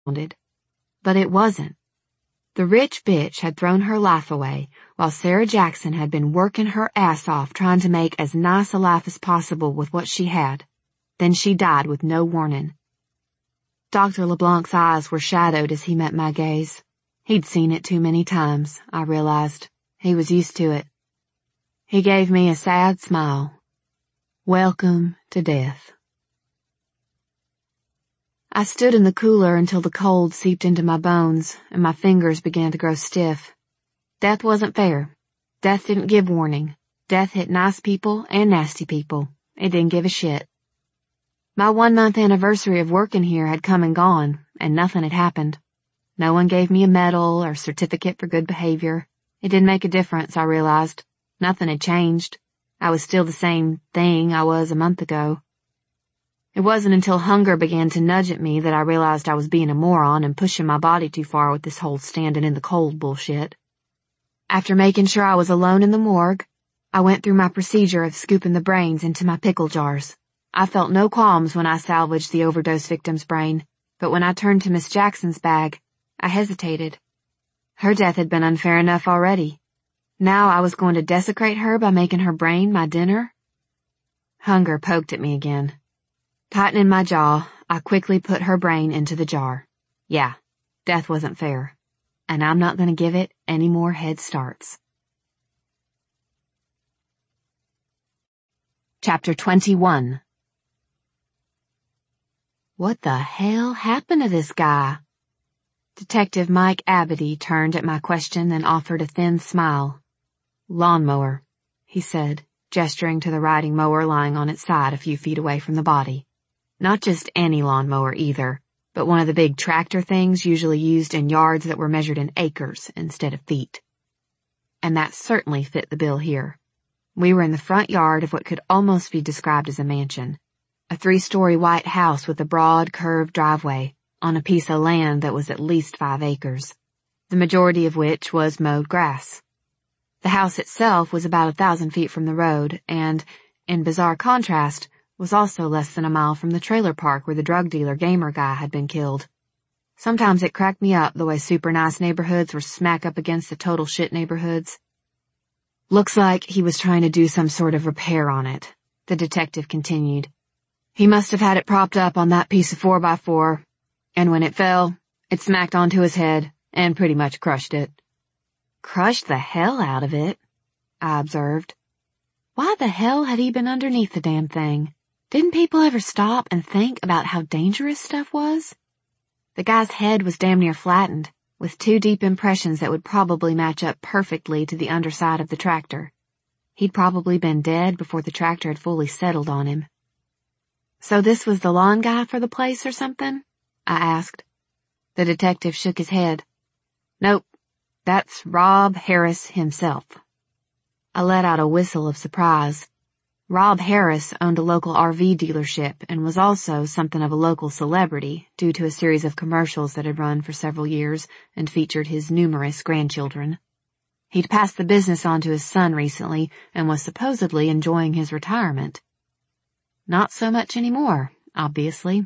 sounded. But it wasn't. The rich bitch had thrown her life away while Sarah Jackson had been working her ass off trying to make as nice a life as possible with what she had. Then she died with no warning. Dr. LeBlanc's eyes were shadowed as he met my gaze. He'd seen it too many times, I realized. He was used to it. He gave me a sad smile. Welcome to death. I stood in the cooler until the cold seeped into my bones and my fingers began to grow stiff. Death wasn't fair. Death didn't give warning. Death hit nice people and nasty people. It didn't give a shit. My 1-month anniversary of working here had come and gone, and nothing had happened. No one gave me a medal or certificate for good behavior. It didn't make a difference, I realized. Nothing had changed. I was still the same thing I was a month ago. It wasn't until hunger began to nudge at me that I realized I was being a moron and pushing my body too far with this whole standing in the cold bullshit. After making sure I was alone in the morgue, I went through my procedure of scooping the brains into my pickle jars. I felt no qualms when I salvaged the overdose victim's brain, but when I turned to Miss Jackson's bag, I hesitated. Her death had been unfair enough already. Now I was going to desecrate her by making her brain my dinner? Hunger poked at me again. Tightening my jaw, I quickly put her brain into the jar. Yeah, death wasn't fair. And I'm not going to give it any more head starts. Chapter 21. What the hell happened to this guy? Detective Mike Abity turned at my question and offered a thin smile. Lawnmower, he said, gesturing to the riding mower lying on its side a few feet away from the body. Not just any lawnmower either, but one of the big tractor things usually used in yards that were measured in acres instead of feet. And that certainly fit the bill here. We were in the front yard of what could almost be described as a mansion. A 3-story white house with a broad, curved driveway on a piece of land that was at least 5 acres, the majority of which was mowed grass. The house itself was about 1,000 feet from the road and, in bizarre contrast, was also less than a mile from the trailer park where the drug dealer Gamer guy had been killed. Sometimes it cracked me up the way super nice neighborhoods were smack up against the total shit neighborhoods. Looks like he was trying to do some sort of repair on it, the detective continued. He must have had it propped up on that piece of 4x4, and when it fell, it smacked onto his head and pretty much crushed it. Crushed the hell out of it, I observed. Why the hell had he been underneath the damn thing? Didn't people ever stop and think about how dangerous stuff was? The guy's head was damn near flattened, with 2 deep impressions that would probably match up perfectly to the underside of the tractor. He'd probably been dead before the tractor had fully settled on him. So this was the lawn guy for the place or something? I asked. The detective shook his head. Nope, that's Rob Harris himself. I let out a whistle of surprise. Rob Harris owned a local RV dealership and was also something of a local celebrity due to a series of commercials that had run for several years and featured his numerous grandchildren. He'd passed the business on to his son recently and was supposedly enjoying his retirement. Not so much anymore, obviously.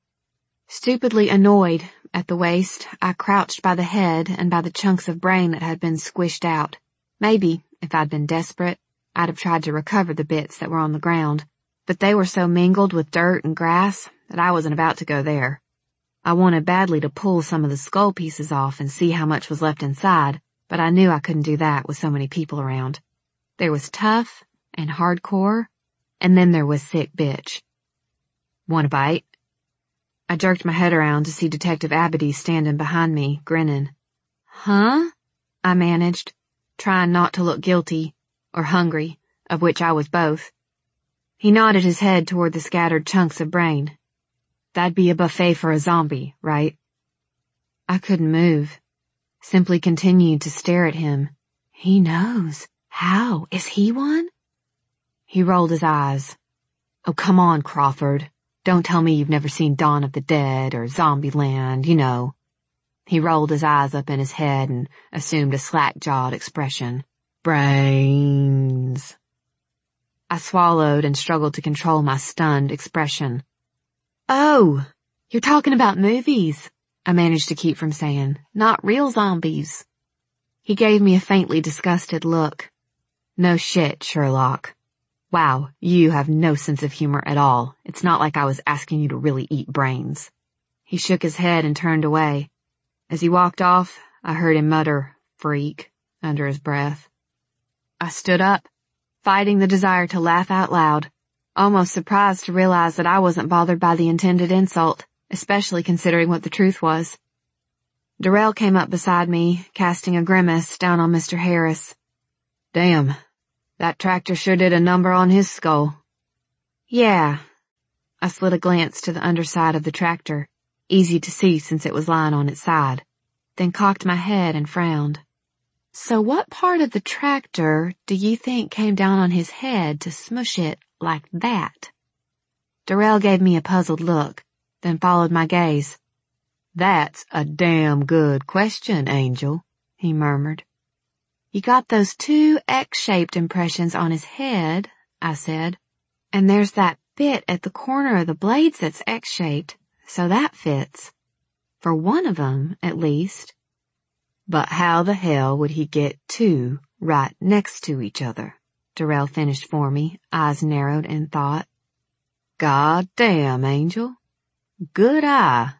Stupidly annoyed at the waist, I crouched by the head and by the chunks of brain that had been squished out. Maybe, if I'd been desperate, I'd have tried to recover the bits that were on the ground, but they were so mingled with dirt and grass that I wasn't about to go there. I wanted badly to pull some of the skull pieces off and see how much was left inside, but I knew I couldn't do that with so many people around. There was tough and hardcore, and then there was sick bitch. Want a bite? I jerked my head around to see Detective Abity standing behind me, grinning. Huh? I managed, trying not to look guilty or hungry, of which I was both. He nodded his head toward the scattered chunks of brain. That'd be a buffet for a zombie, right? I couldn't move, simply continued to stare at him. He knows. How? Is he one? He rolled his eyes. Oh, come on, Crawford. Don't tell me you've never seen Dawn of the Dead or Zombieland, you know. He rolled his eyes up in his head and assumed a slack-jawed expression. Brains. I swallowed and struggled to control my stunned expression. Oh, you're talking about movies. I managed to keep from saying, "Not real zombies." He gave me a faintly disgusted look. "No shit, Sherlock. Wow, you have no sense of humor at all. It's not like I was asking you to really eat brains." He shook his head and turned away. As he walked off, I heard him mutter, "Freak," under his breath. I stood up, fighting the desire to laugh out loud, almost surprised to realize that I wasn't bothered by the intended insult, especially considering what the truth was. Darrell came up beside me, casting a grimace down on Mr. Harris. "Damn, that tractor sure did a number on his skull." "Yeah." I slid a glance to the underside of the tractor, easy to see since it was lying on its side, then cocked my head and frowned. "So what part of the tractor do you think came down on his head to smush it like that?" Darrell gave me a puzzled look, then followed my gaze. "That's a damn good question, Angel," he murmured. "You got those two X-shaped impressions on his head," I said, "and there's that bit at the corner of the blades that's X-shaped, so that fits. For one of them, at least." "But how the hell would he get two right next to each other?" Darrell finished for me, eyes narrowed in thought. "God damn, Angel. Good eye."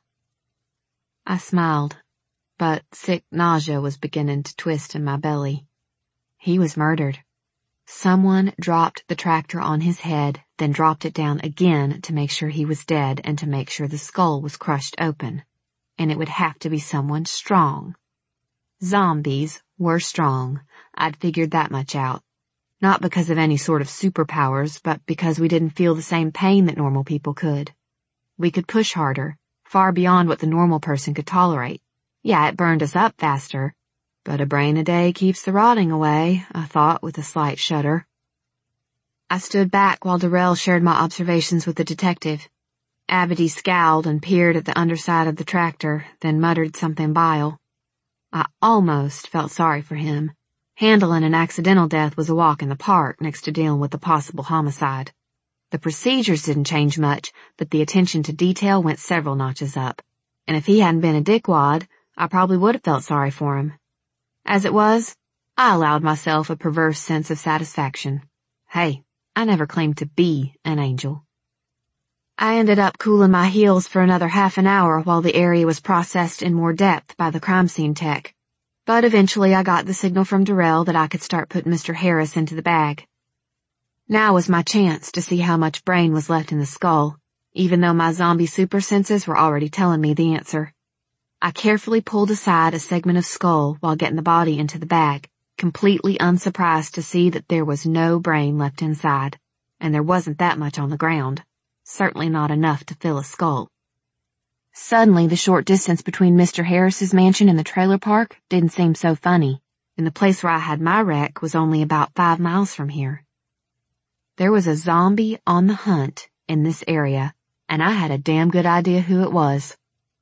I smiled, but sick nausea was beginning to twist in my belly. He was murdered. Someone dropped the tractor on his head, then dropped it down again to make sure he was dead and to make sure the skull was crushed open. And it would have to be someone strong. Zombies were strong. I'd figured that much out. Not because of any sort of superpowers, but because we didn't feel the same pain that normal people could. We could push harder, far beyond what the normal person could tolerate. Yeah, it burned us up faster, but a brain a day keeps the rotting away, I thought with a slight shudder. I stood back while Darrell shared my observations with the detective. Abedy scowled and peered at the underside of the tractor, then muttered something vile. I almost felt sorry for him. Handling an accidental death was a walk in the park next to dealing with a possible homicide. The procedures didn't change much, but the attention to detail went several notches up. And if he hadn't been a dickwad, I probably would have felt sorry for him. As it was, I allowed myself a perverse sense of satisfaction. Hey, I never claimed to be an angel. I ended up cooling my heels for another half an hour while the area was processed in more depth by the crime scene tech. But eventually I got the signal from Darrell that I could start putting Mr. Harris into the bag. Now was my chance to see how much brain was left in the skull, even though my zombie super senses were already telling me the answer. I carefully pulled aside a segment of skull while getting the body into the bag, completely unsurprised to see that there was no brain left inside, and there wasn't that much on the ground, certainly not enough to fill a skull. Suddenly the short distance between Mr. Harris's mansion and the trailer park didn't seem so funny, and the place where I had my wreck was only about 5 miles from here. There was a zombie on the hunt in this area, and I had a damn good idea who it was.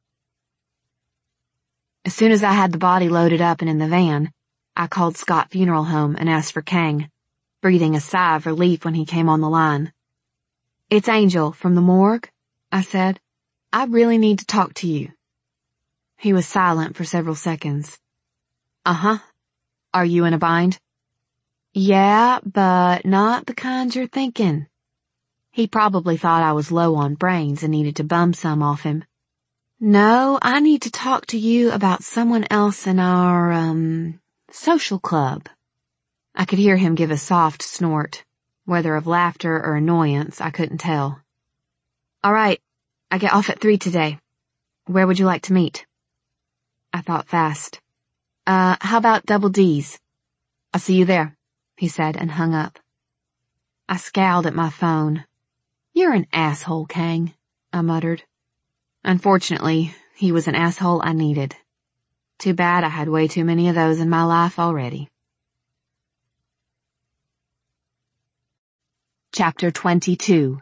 As soon as I had the body loaded up and in the van, I called Scott Funeral Home and asked for Kang, breathing a sigh of relief when he came on the line. "It's Angel from the morgue," I said. "I really need to talk to you." He was silent for several seconds. "Uh-huh. Are you in a bind?" "Yeah, but not the kind you're thinking." He probably thought I was low on brains and needed to bum some off him. "No, I need to talk to you about someone else in our, social club." I could hear him give a soft snort. Whether of laughter or annoyance, I couldn't tell. "All right, I get off at 3 today. Where would you like to meet?" I thought fast. How about Double D's?" "I'll see you there," he said and hung up. I scowled at my phone. "You're an asshole, Kang," I muttered. Unfortunately, he was an asshole I needed. Too bad I had way too many of those in my life already. Chapter 22.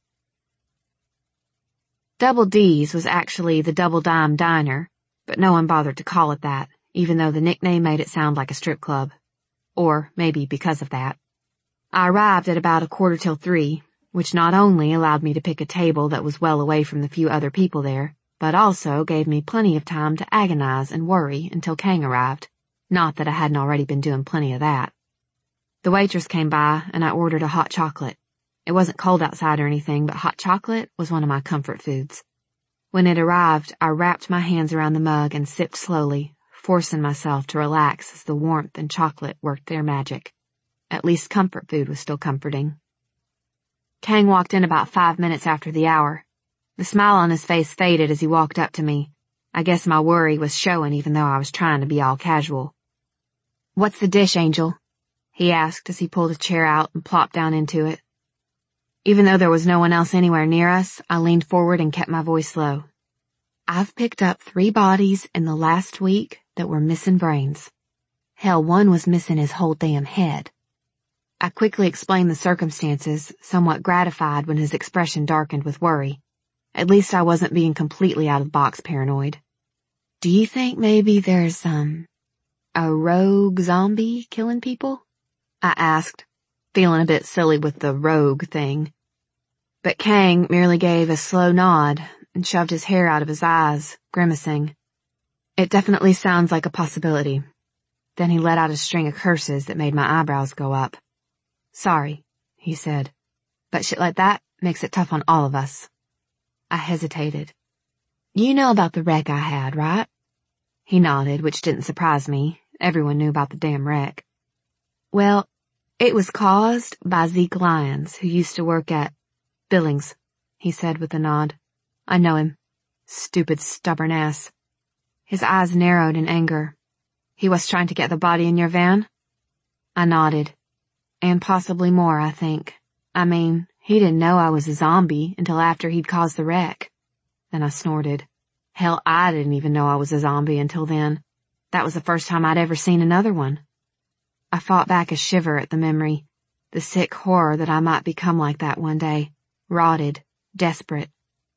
Double D's was actually the Double Dime Diner, but no one bothered to call it that, even though the nickname made it sound like a strip club. Or maybe because of that. I arrived at about 3:15, which not only allowed me to pick a table that was well away from the few other people there, but also gave me plenty of time to agonize and worry until Kang arrived. Not that I hadn't already been doing plenty of that. The waitress came by and I ordered a hot chocolate. It wasn't cold outside or anything, but hot chocolate was one of my comfort foods. When it arrived, I wrapped my hands around the mug and sipped slowly, forcing myself to relax as the warmth and chocolate worked their magic. At least comfort food was still comforting. Kang walked in about 5 minutes after the hour. The smile on his face faded as he walked up to me. I guess my worry was showing even though I was trying to be all casual. "What's the dish, Angel?" he asked as he pulled a chair out and plopped down into it. Even though there was no one else anywhere near us, I leaned forward and kept my voice low. "I've picked up 3 bodies in the last week that were missing brains. Hell, one was missing his whole damn head." I quickly explained the circumstances, somewhat gratified when his expression darkened with worry. At least I wasn't being completely out-of-the-box paranoid. "Do you think maybe there's, a rogue zombie killing people?" I asked, feeling a bit silly with the rogue thing. But Kang merely gave a slow nod and shoved his hair out of his eyes, grimacing. "It definitely sounds like a possibility." Then he let out a string of curses that made my eyebrows go up. "Sorry," he said, "but shit like that makes it tough on all of us." I hesitated. "You know about the wreck I had, right?" He nodded, which didn't surprise me. Everyone knew about the damn wreck. "Well, it was caused by Zeke Lyons, who used to work at Billings," he said with a nod. "I know him. Stupid, stubborn ass." His eyes narrowed in anger. "He was trying to get the body in your van?" I nodded. "And possibly more, I think. I mean, he didn't know I was a zombie until after he'd caused the wreck." Then I snorted. Hell, I didn't even know I was a zombie until then. That was the first time I'd ever seen another one. I fought back a shiver at the memory, the sick horror that I might become like that one day, rotted, desperate.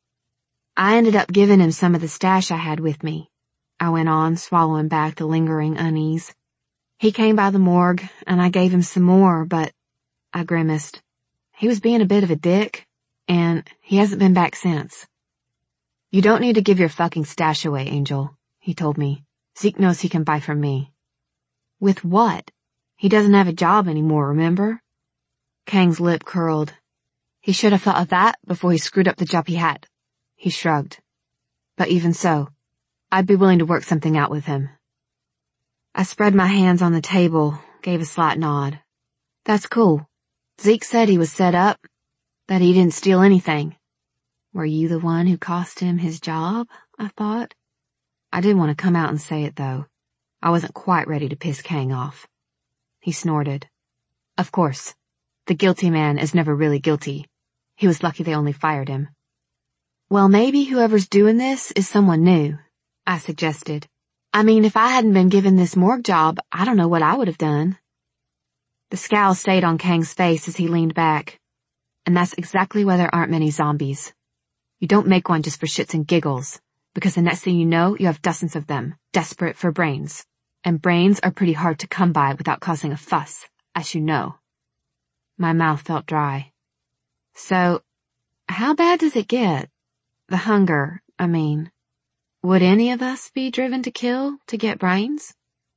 "I ended up giving him some of the stash I had with me," I went on, swallowing back the lingering unease. "He came by the morgue, and I gave him some more, but," I grimaced, "he was being a bit of a dick, and he hasn't been back since." "You don't need to give your fucking stash away, Angel," he told me. "Zeke knows he can buy from me." "With what? He doesn't have a job anymore, remember?" Kang's lip curled. "He should have thought of that before he screwed up the job he had." He shrugged. "But even so, I'd be willing to work something out with him." I spread my hands on the table, gave a slight nod. "That's cool. Zeke said he was set up, that he didn't steal anything." "Were you the one who cost him his job?" I thought. I didn't want to come out and say it, though. I wasn't quite ready to piss Kang off. He snorted. "Of course. The guilty man is never really guilty. He was lucky they only fired him." "Well, maybe whoever's doing this is someone new," I suggested. "I mean, if I hadn't been given this morgue job, I don't know what I would have done." The scowl stayed on Kang's face as he leaned back. "And that's exactly why there aren't many zombies. You don't make one just for shits and giggles, because the next thing you know, you have dozens of them, desperate for brains. And brains are pretty hard to come by without causing a fuss, as you know." My mouth felt dry. "So, how bad does it get? The hunger, I mean. Would any of us be driven to kill to get brains?"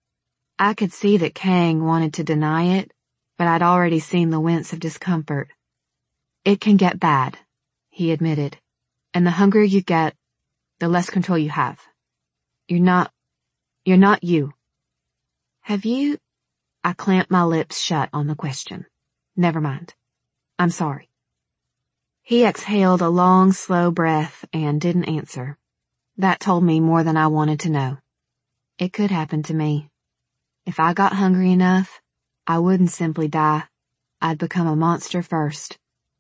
I could see that Kang wanted to deny it, but I'd already seen the wince of discomfort. "It can get bad," he admitted. "And the hungrier you get, the less control you have. You're not you." "Have you—" I clamped my lips shut on the question. "Never mind. I'm sorry." He exhaled a long, slow breath and didn't answer. That told me more than I wanted to know. It could happen to me. If I got hungry enough, I wouldn't simply die. I'd become a monster first.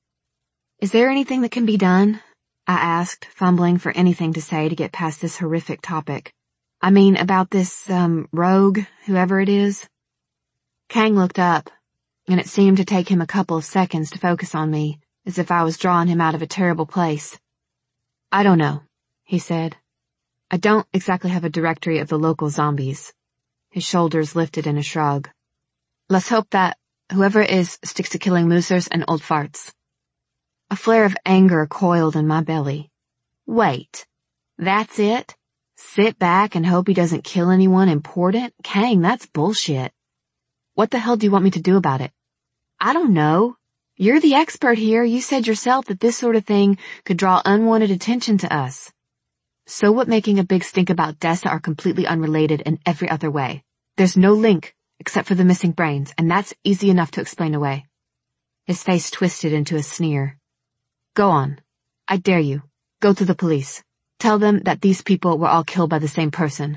"Is there anything that can be done?" I asked, fumbling for anything to say to get past this horrific topic. "I mean, about this, rogue, whoever it is." Kang looked up, and it seemed to take him a couple of seconds to focus on me, as if I was drawing him out of a terrible place. "I don't know," he said. "I don't exactly have a directory of the local zombies." His shoulders lifted in a shrug. "Let's hope that whoever it is sticks to killing losers and old farts." A flare of anger coiled in my belly. Wait. That's it? Sit back and hope he doesn't kill anyone important? Kang, that's bullshit. What the hell do you want me to do about it? I don't know. You're the expert here. You said yourself that this sort of thing could draw unwanted attention to us. So what making a big stink about deaths that are completely unrelated in every other way? There's no link except for the missing brains, and that's easy enough to explain away. His face twisted into a sneer. Go on. I dare you. Go to the police. Tell them that these people were all killed by the same person.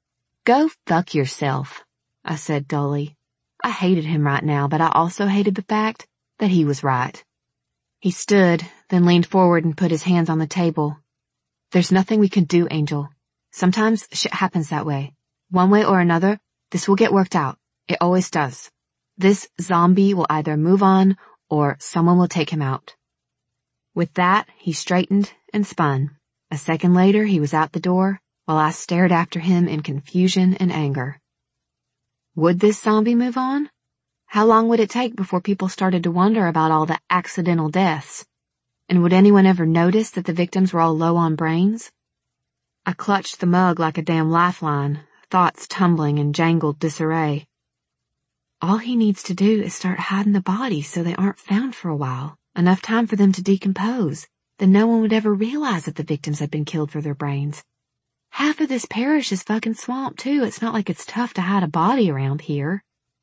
Go fuck yourself, I said dully. I hated him right now, but I also hated the fact that he was right. He stood, then leaned forward and put his hands on the table. There's nothing we can do, Angel. Sometimes shit happens that way. One way or another, this will get worked out. It always does. This zombie will either move on or someone will take him out. With that, he straightened and spun. A second later, he was out the door, while I stared after him in confusion and anger. Would this zombie move on? How long would it take before people started to wonder about all the accidental deaths? And would anyone ever notice that the victims were all low on brains? I clutched the mug like a damn lifeline, thoughts tumbling in jangled disarray. All he needs to do is start hiding the bodies so they aren't found for a while, enough time for them to decompose. Then no one would ever realize that the victims had been killed for their brains. Half of this parish is fucking swamp too. It's not like it's tough to hide a body around here.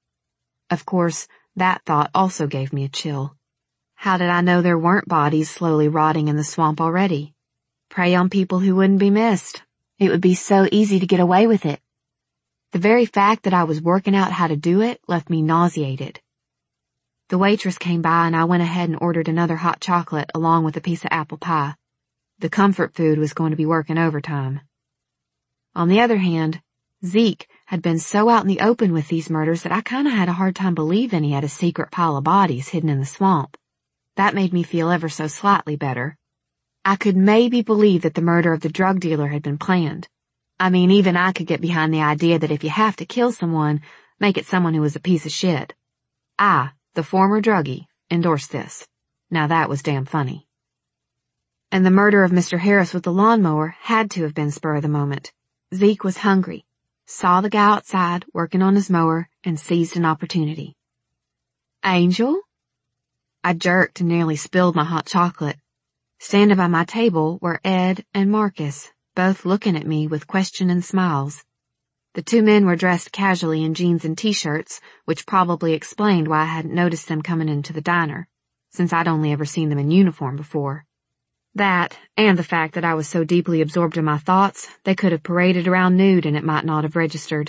Of course, that thought also gave me a chill. How did I know there weren't bodies slowly rotting in the swamp already? Prey on people who wouldn't be missed. It would be so easy to get away with it. The very fact that I was working out how to do it left me nauseated. The waitress came by and I went ahead and ordered another hot chocolate along with a piece of apple pie. The comfort food was going to be working overtime. On the other hand, Zeke had been so out in the open with these murders that I kinda had a hard time believing he had a secret pile of bodies hidden in the swamp. That made me feel ever so slightly better. I could maybe believe that the murder of the drug dealer had been planned. I mean, even I could get behind the idea that if you have to kill someone, make it someone who was a piece of shit. I, the former druggie, endorsed this. Now that was damn funny. And the murder of Mr. Harris with the lawnmower had to have been spur of the moment. Zeke was hungry, saw the guy outside working on his mower, and seized an opportunity. Angel? I jerked and nearly spilled my hot chocolate. Standing by my table were Ed and Marcus, both looking at me with questioning smiles. The two men were dressed casually in jeans and t-shirts, which probably explained why I hadn't noticed them coming into the diner, since I'd only ever seen them in uniform before. That, and the fact that I was so deeply absorbed in my thoughts, they could have paraded around nude and it might not have registered.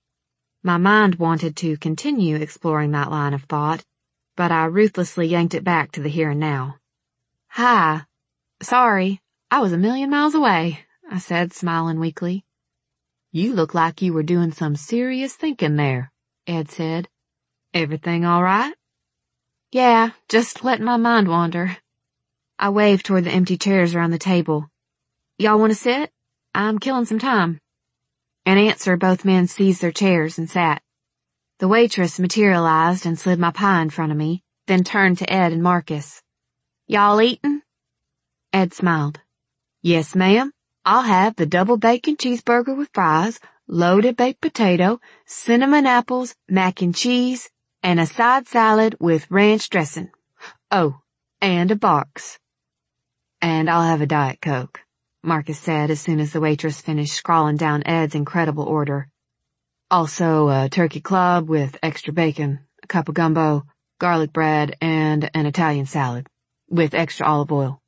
My mind wanted to continue exploring that line of thought, but I ruthlessly yanked it back to the here and now. Hi. Sorry, I was a million miles away, I said, smiling weakly. You look like you were doing some serious thinking there, Ed said. Everything all right? Yeah, just letting my mind wander. I waved toward the empty chairs around the table. Y'all want to sit? I'm killing some time. In answer, both men seized their chairs and sat. The waitress materialized and slid my pie in front of me, then turned to Ed and Marcus. Y'all eatin'? Ed smiled. Yes, ma'am. I'll have the double bacon cheeseburger with fries, loaded baked potato, cinnamon apples, mac and cheese, and a side salad with ranch dressing. Oh, and a Barks. And I'll have a Diet Coke, Marcus said as soon as the waitress finished scrawling down Ed's incredible order. Also a turkey club with extra bacon, a cup of gumbo, garlic bread, and an Italian salad, with extra olive oil.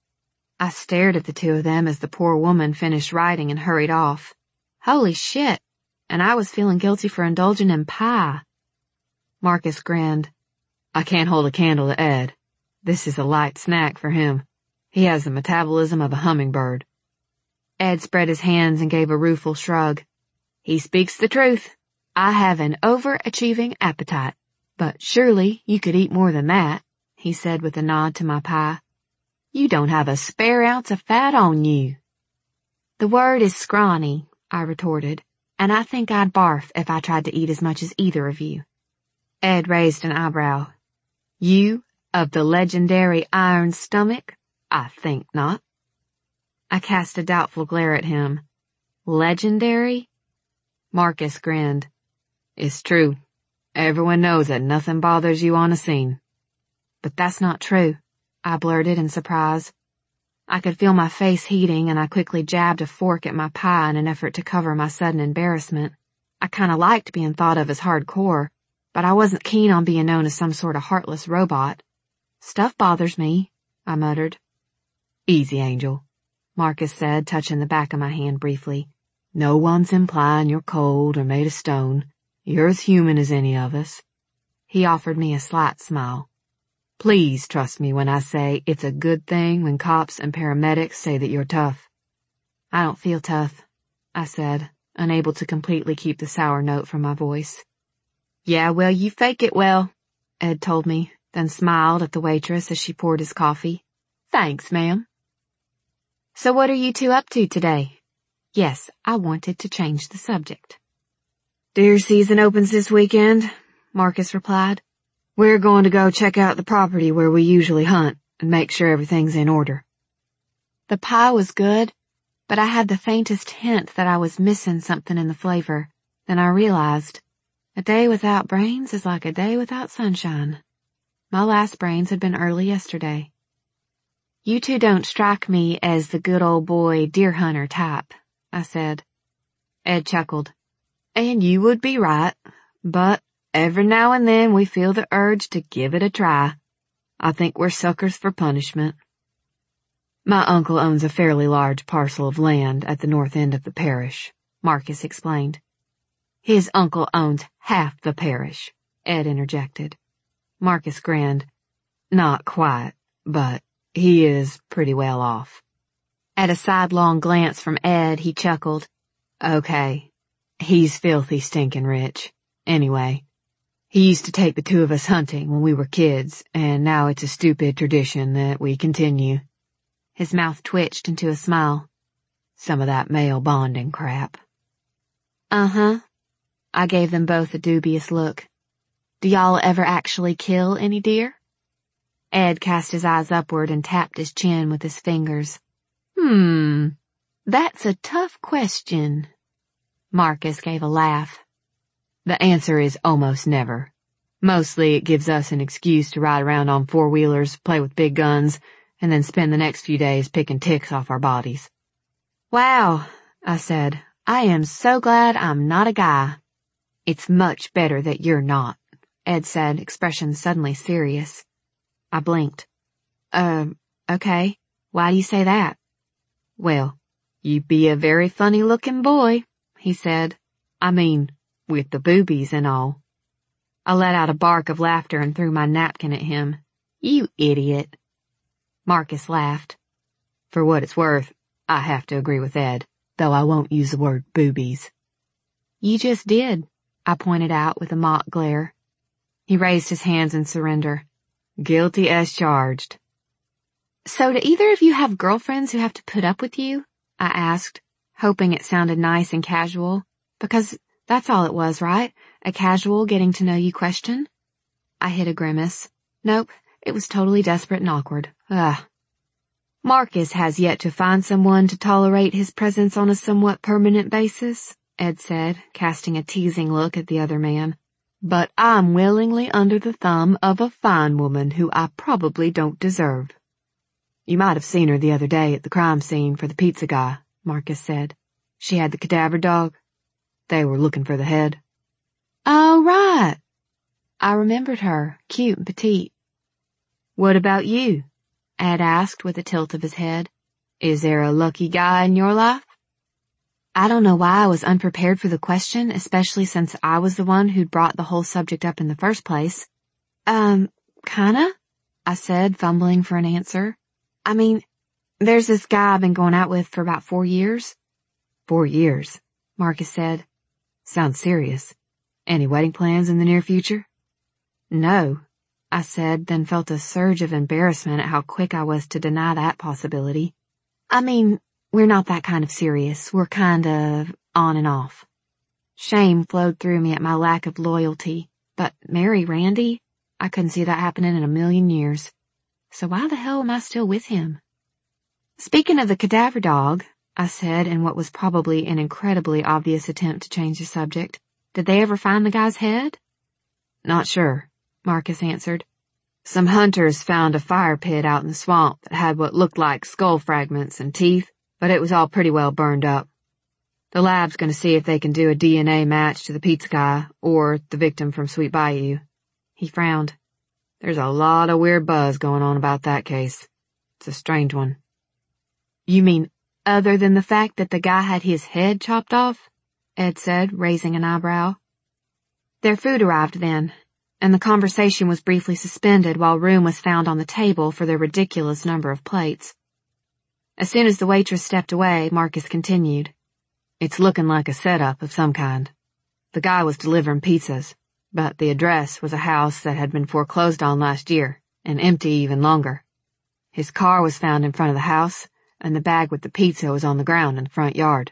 I stared at the two of them as the poor woman finished writing and hurried off. Holy shit, and I was feeling guilty for indulging in pie. Marcus grinned. I can't hold a candle to Ed. This is a light snack for him. He has the metabolism of a hummingbird. Ed spread his hands and gave a rueful shrug. He speaks the truth. I have an overachieving appetite. But surely you could eat more than that, he said with a nod to my pie. You don't have a spare ounce of fat on you. The word is scrawny, I retorted, and I think I'd barf if I tried to eat as much as either of you. Ed raised an eyebrow. You, of the legendary iron stomach? I think not. I cast a doubtful glare at him. Legendary? Marcus grinned. It's true. Everyone knows that nothing bothers you on a scene. But that's not true, I blurted in surprise. I could feel my face heating, and I quickly jabbed a fork at my pie in an effort to cover my sudden embarrassment. I kinda liked being thought of as hardcore, but I wasn't keen on being known as some sort of heartless robot. Stuff bothers me, I muttered. Easy, Angel, Marcus said, touching the back of my hand briefly. No one's implying you're cold or made of stone. You're as human as any of us. He offered me a slight smile. Please trust me when I say it's a good thing when cops and paramedics say that you're tough. I don't feel tough, I said, unable to completely keep the sour note from my voice. Yeah, well, you fake it well, Ed told me, then smiled at the waitress as she poured his coffee. Thanks, ma'am. So what are you two up to today? Yes, I wanted to change the subject. Deer season opens this weekend, Marcus replied. We're going to go check out the property where we usually hunt and make sure everything's in order. The pie was good, but I had the faintest hint that I was missing something in the flavor. Then I realized, a day without brains is like a day without sunshine. My last brains had been early yesterday. You two don't strike me as the good old boy deer hunter type, I said. Ed chuckled. And you would be right, but every now and then we feel the urge to give it a try. I think we're suckers for punishment. My uncle owns a fairly large parcel of land at the north end of the parish, Marcus explained. His uncle owns half the parish, Ed interjected. Marcus grinned. Not quite, but he is pretty well off. At a sidelong glance from Ed, he chuckled. Okay, he's filthy stinking rich. Anyway, he used to take the two of us hunting when we were kids, and now it's a stupid tradition that we continue. His mouth twitched into a smile. Some of that male bonding crap. Uh-huh. I gave them both a dubious look. Do y'all ever actually kill any deer? Ed cast his eyes upward and tapped his chin with his fingers. That's a tough question. Marcus gave a laugh. The answer is almost never. Mostly it gives us an excuse to ride around on four-wheelers, play with big guns, and then spend the next few days picking ticks off our bodies. Wow, I said. I am so glad I'm not a guy. It's much better that you're not, Ed said, expression suddenly serious. I blinked. Okay. Why do you say that? Well, you be a very funny-looking boy, he said. I mean, with the boobies and all. I let out a bark of laughter and threw my napkin at him. You idiot. Marcus laughed. For what it's worth, I have to agree with Ed, though I won't use the word boobies. You just did, I pointed out with a mock glare. He raised his hands in surrender. Guilty as charged. So do either of you have girlfriends who have to put up with you? I asked, hoping it sounded nice and casual, because that's all it was, right? A casual getting-to-know-you question? I hid a grimace. Nope, it was totally desperate and awkward. Ugh. Marcus has yet to find someone to tolerate his presence on a somewhat permanent basis, Ed said, casting a teasing look at the other man. But I'm willingly under the thumb of a fine woman who I probably don't deserve. You might have seen her the other day at the crime scene for the pizza guy, Marcus said. She had the cadaver dog. They were looking for the head. Oh, right. I remembered her, cute and petite. What about you? Ed asked with a tilt of his head. Is there a lucky guy in your life? I don't know why I was unprepared for the question, especially since I was the one who'd brought the whole subject up in the first place. Kinda? I said, fumbling for an answer. I mean, there's this guy I've been going out with for about 4 years. 4 years, Marcus said. Sounds serious. Any wedding plans in the near future? No, I said, then felt a surge of embarrassment at how quick I was to deny that possibility. I mean, we're not that kind of serious. We're kind of on and off. Shame flowed through me at my lack of loyalty, but marry Randy? I couldn't see that happening in a million years. So why the hell am I still with him? Speaking of the cadaver dog, I said in what was probably an incredibly obvious attempt to change the subject, did they ever find the guy's head? Not sure, Marcus answered. Some hunters found a fire pit out in the swamp that had what looked like skull fragments and teeth, but it was all pretty well burned up. The lab's gonna see if they can do a DNA match to the pizza guy or the victim from Sweet Bayou. He frowned. There's a lot of weird buzz going on about that case. It's a strange one. You mean other than the fact that the guy had his head chopped off? Ed said, raising an eyebrow. Their food arrived then, and the conversation was briefly suspended while room was found on the table for their ridiculous number of plates. As soon as the waitress stepped away, Marcus continued. It's looking like a setup of some kind. The guy was delivering pizzas, but the address was a house that had been foreclosed on last year, and empty even longer. His car was found in front of the house, and the bag with the pizza was on the ground in the front yard.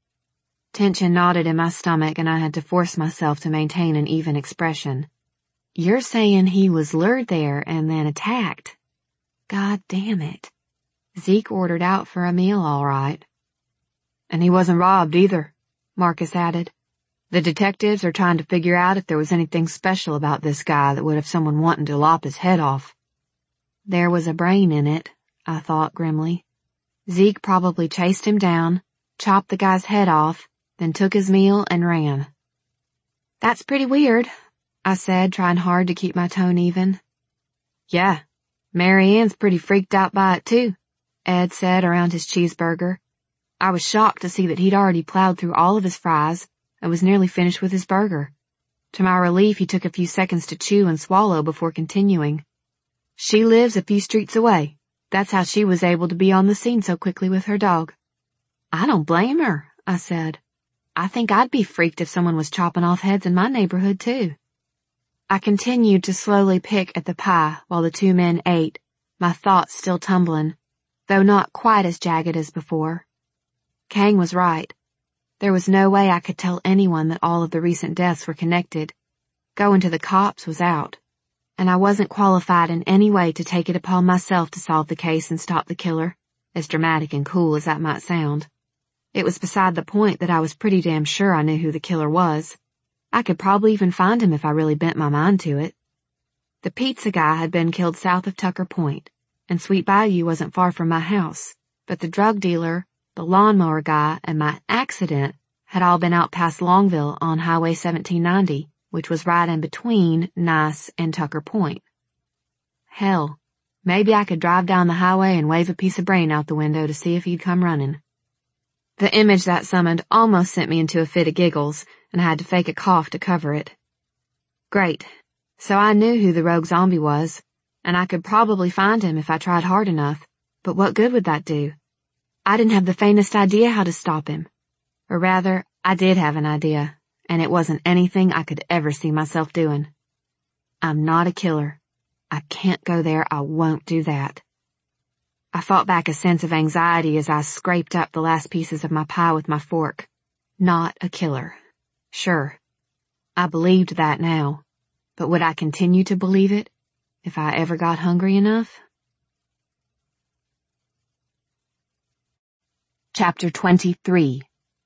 Tension knotted in my stomach, and I had to force myself to maintain an even expression. You're saying he was lured there and then attacked? God damn it. Zeke ordered out for a meal all right. And he wasn't robbed either, Marcus added. The detectives are trying to figure out if there was anything special about this guy that would have someone wanting to lop his head off. There was a brain in it, I thought grimly. Zeke probably chased him down, chopped the guy's head off, then took his meal and ran. That's pretty weird, I said, trying hard to keep my tone even. Yeah, Mary Ann's pretty freaked out by it too, Ed said around his cheeseburger. I was shocked to see that he'd already plowed through all of his fries and was nearly finished with his burger. To my relief, he took a few seconds to chew and swallow before continuing. She lives a few streets away. That's how she was able to be on the scene so quickly with her dog. I don't blame her, I said. I think I'd be freaked if someone was chopping off heads in my neighborhood too. I continued to slowly pick at the pie while the two men ate, my thoughts still tumbling, though not quite as jagged as before. Kang was right. There was no way I could tell anyone that all of the recent deaths were connected. Going to the cops was out, and I wasn't qualified in any way to take it upon myself to solve the case and stop the killer, as dramatic and cool as that might sound. It was beside the point that I was pretty damn sure I knew who the killer was. I could probably even find him if I really bent my mind to it. The pizza guy had been killed south of Tucker Point, and Sweet Bayou wasn't far from my house, but the drug dealer, the lawnmower guy, and my accident had all been out past Longville on Highway 1790, which was right in between Nice and Tucker Point. Hell, maybe I could drive down the highway and wave a piece of brain out the window to see if he'd come running. The image that summoned almost sent me into a fit of giggles, and I had to fake a cough to cover it. Great. So I knew who the rogue zombie was, and I could probably find him if I tried hard enough, but what good would that do? I didn't have the faintest idea how to stop him. Or rather, I did have an idea, and it wasn't anything I could ever see myself doing. I'm not a killer. I can't go there. I won't do that. I fought back a sense of anxiety as I scraped up the last pieces of my pie with my fork. Not a killer. Sure. I believed that now. But would I continue to believe it if I ever got hungry enough? Chapter 23.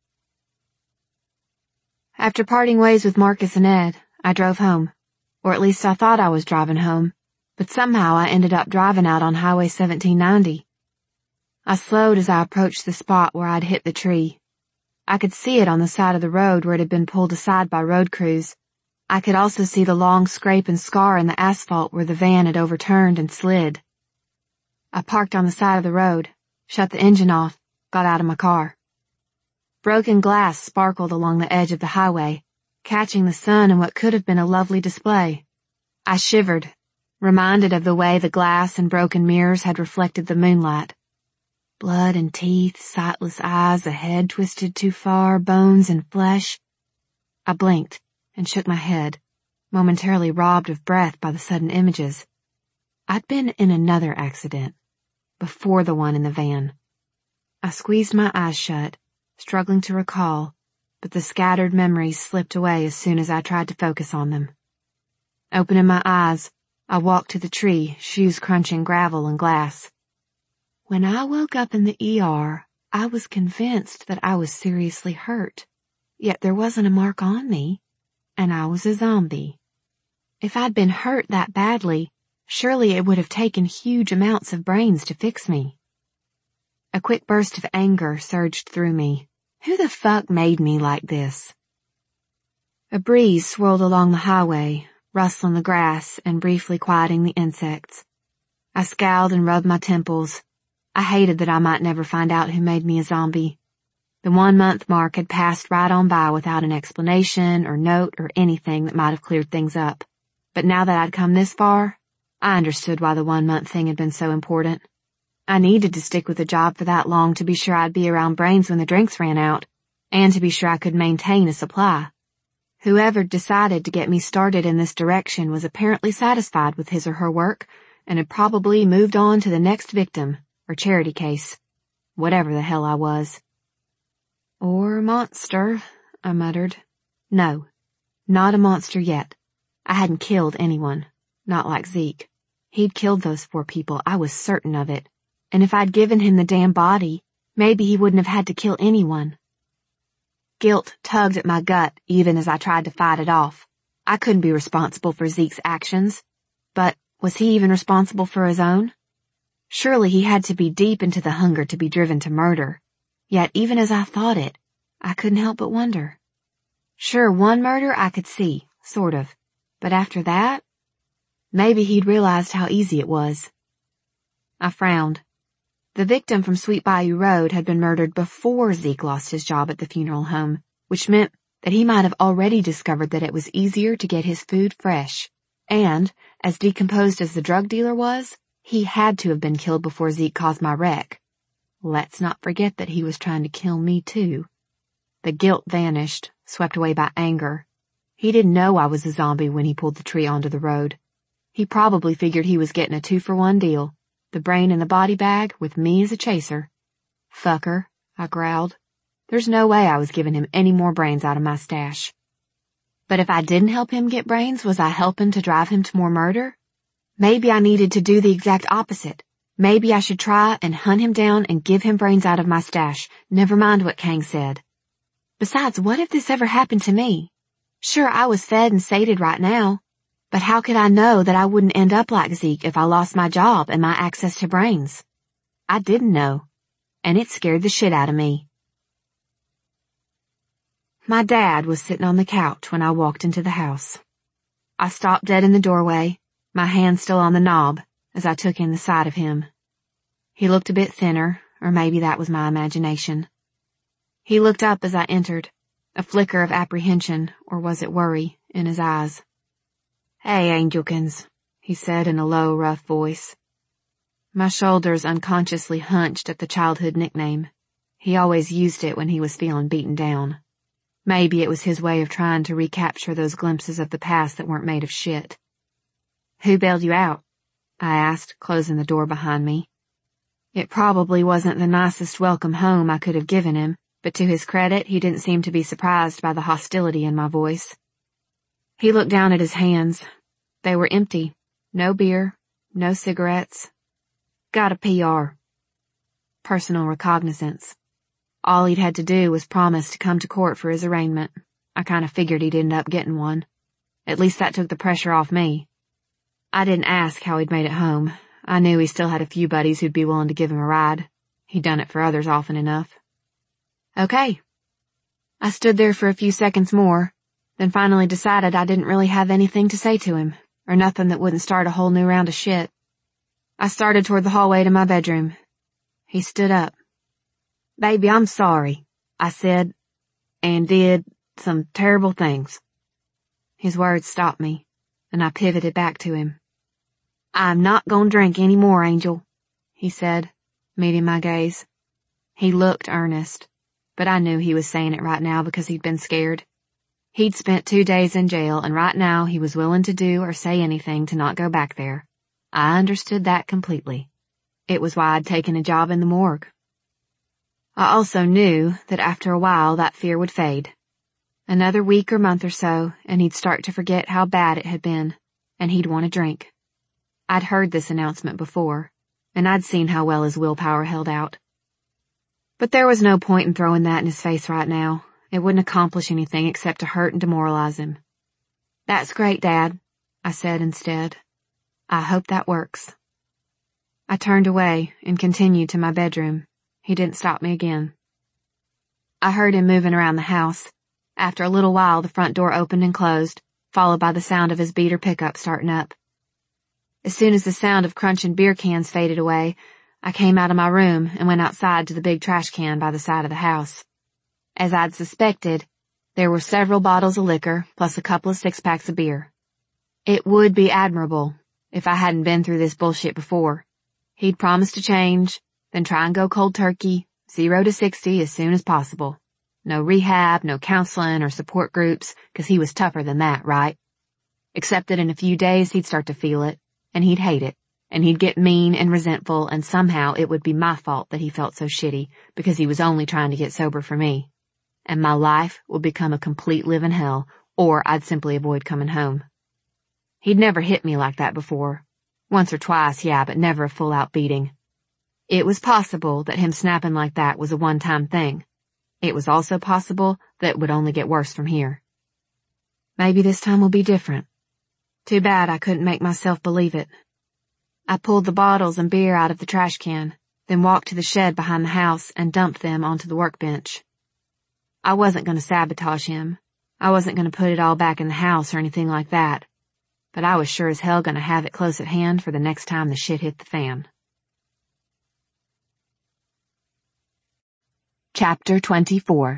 After parting ways with Marcus and Ed, I drove home. Or at least I thought I was driving home, but somehow I ended up driving out on Highway 1790. I slowed as I approached the spot where I'd hit the tree. I could see it on the side of the road where it had been pulled aside by road crews. I could also see the long scrape and scar in the asphalt where the van had overturned and slid. I parked on the side of the road, shut the engine off, got out of my car. Broken glass sparkled along the edge of the highway, catching the sun in what could have been a lovely display. I shivered, reminded of the way the glass and broken mirrors had reflected the moonlight. Blood and teeth, sightless eyes, a head twisted too far, bones and flesh. I blinked and shook my head, momentarily robbed of breath by the sudden images. I'd been in another accident, before the one in the van. I squeezed my eyes shut, struggling to recall, but the scattered memories slipped away as soon as I tried to focus on them. Opening my eyes, I walked to the tree, shoes crunching gravel and glass. When I woke up in the ER, I was convinced that I was seriously hurt, yet there wasn't a mark on me, and I was a zombie. If I'd been hurt that badly, surely it would have taken huge amounts of brains to fix me. A quick burst of anger surged through me. Who the fuck made me like this? A breeze swirled along the highway, rustling the grass and briefly quieting the insects. I scowled and rubbed my temples. I hated that I might never find out who made me a zombie. The 1-month mark had passed right on by without an explanation or note or anything that might have cleared things up. But now that I'd come this far, I understood why the 1-month thing had been so important. I needed to stick with the job for that long to be sure I'd be around brains when the drinks ran out, and to be sure I could maintain a supply. Whoever decided to get me started in this direction was apparently satisfied with his or her work, and had probably moved on to the next victim, or charity case, whatever the hell I was. Or monster, I muttered. No, not a monster yet. I hadn't killed anyone, not like Zeke. He'd killed those 4 people, I was certain of it. And if I'd given him the damn body, maybe he wouldn't have had to kill anyone. Guilt tugged at my gut even as I tried to fight it off. I couldn't be responsible for Zeke's actions. But was he even responsible for his own? Surely he had to be deep into the hunger to be driven to murder. Yet even as I thought it, I couldn't help but wonder. Sure, one murder I could see, sort of. But after that, maybe he'd realized how easy it was. I frowned. The victim from Sweet Bayou Road had been murdered before Zeke lost his job at the funeral home, which meant that he might have already discovered that it was easier to get his food fresh. And, as decomposed as the drug dealer was, he had to have been killed before Zeke caused my wreck. Let's not forget that he was trying to kill me too. The guilt vanished, swept away by anger. He didn't know I was a zombie when he pulled the tree onto the road. He probably figured he was getting a 2-for-1 deal. The brain in the body bag with me as a chaser. Fucker, I growled. There's no way I was giving him any more brains out of my stash. But if I didn't help him get brains, was I helping to drive him to more murder? Maybe I needed to do the exact opposite. Maybe I should try and hunt him down and give him brains out of my stash, never mind what Kang said. Besides, what if this ever happened to me? Sure, I was fed and sated right now. But how could I know that I wouldn't end up like Zeke if I lost my job and my access to brains? I didn't know, and it scared the shit out of me. My dad was sitting on the couch when I walked into the house. I stopped dead in the doorway, my hand still on the knob, as I took in the sight of him. He looked a bit thinner, or maybe that was my imagination. He looked up as I entered, a flicker of apprehension, or was it worry, in his eyes. "Hey, Angelkins," he said in a low, rough voice. My shoulders unconsciously hunched at the childhood nickname. He always used it when he was feeling beaten down. Maybe it was his way of trying to recapture those glimpses of the past that weren't made of shit. "Who bailed you out?" I asked, closing the door behind me. It probably wasn't the nicest welcome home I could have given him, but to his credit, he didn't seem to be surprised by the hostility in my voice. He looked down at his hands. They were empty. No beer, no cigarettes. Got a PR. Personal recognizance. All he'd had to do was promise to come to court for his arraignment. I kind of figured he'd end up getting one. At least that took the pressure off me. I didn't ask how he'd made it home. I knew he still had a few buddies who'd be willing to give him a ride. He'd done it for others often enough. Okay. I stood there for a few seconds more, then finally decided I didn't really have anything to say to him, or nothing that wouldn't start a whole new round of shit. I started toward the hallway to my bedroom. He stood up. "Baby, I'm sorry," I said, "and did some terrible things." His words stopped me, and I pivoted back to him. "I'm not gonna drink any more, Angel," he said, meeting my gaze. He looked earnest, but I knew he was saying it right now because he'd been scared. He'd spent 2 days in jail, and right now he was willing to do or say anything to not go back there. I understood that completely. It was why I'd taken a job in the morgue. I also knew that after a while that fear would fade. Another week or month or so, and he'd start to forget how bad it had been, and he'd want a drink. I'd heard this announcement before, and I'd seen how well his willpower held out. But there was no point in throwing that in his face right now. It wouldn't accomplish anything except to hurt and demoralize him. "That's great, Dad," I said instead. "I hope that works." I turned away and continued to my bedroom. He didn't stop me again. I heard him moving around the house. After a little while, the front door opened and closed, followed by the sound of his beater pickup starting up. As soon as the sound of crunching beer cans faded away, I came out of my room and went outside to the big trash can by the side of the house. As I'd suspected, there were several bottles of liquor plus a couple of six-packs of beer. It would be admirable if I hadn't been through this bullshit before. He'd promised to change, then try and go cold turkey, 0 to 60 as soon as possible. No rehab, no counseling or support groups, 'cause he was tougher than that, right? Except that in a few days he'd start to feel it, and he'd hate it, and he'd get mean and resentful, and somehow it would be my fault that he felt so shitty because he was only trying to get sober for me. And my life would become a complete living hell, or I'd simply avoid coming home. He'd never hit me like that before. Once or twice, yeah, but never a full-out beating. It was possible that him snapping like that was a one-time thing. It was also possible that it would only get worse from here. Maybe this time will be different. Too bad I couldn't make myself believe it. I pulled the bottles and beer out of the trash can, then walked to the shed behind the house and dumped them onto the workbench. I wasn't going to sabotage him. I wasn't going to put it all back in the house or anything like that. But I was sure as hell going to have it close at hand for the next time the shit hit the fan. Chapter 24.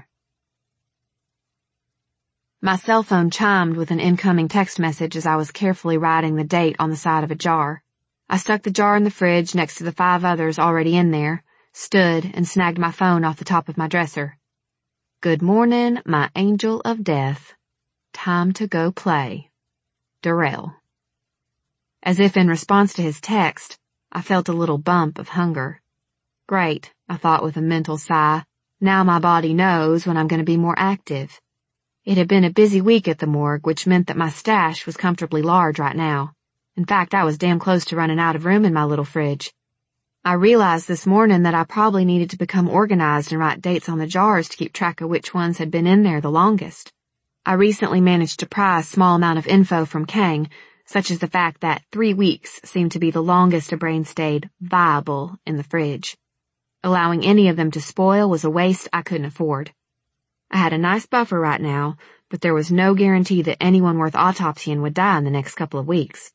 My cell phone chimed with an incoming text message as I was carefully writing the date on the side of a jar. I stuck the jar in the fridge next to the 5 others already in there, stood, and snagged my phone off the top of my dresser. "Good morning, my angel of death. Time to go play. Darrell." As if in response to his text, I felt a little bump of hunger. Great, I thought with a mental sigh. Now my body knows when I'm going to be more active. It had been a busy week at the morgue, which meant that my stash was comfortably large right now. In fact, I was damn close to running out of room in my little fridge. I realized this morning that I probably needed to become organized and write dates on the jars to keep track of which ones had been in there the longest. I recently managed to pry a small amount of info from Kang, such as the fact that 3 weeks seemed to be the longest a brain stayed viable in the fridge. Allowing any of them to spoil was a waste I couldn't afford. I had a nice buffer right now, but there was no guarantee that anyone worth autopsying would die in the next couple of weeks.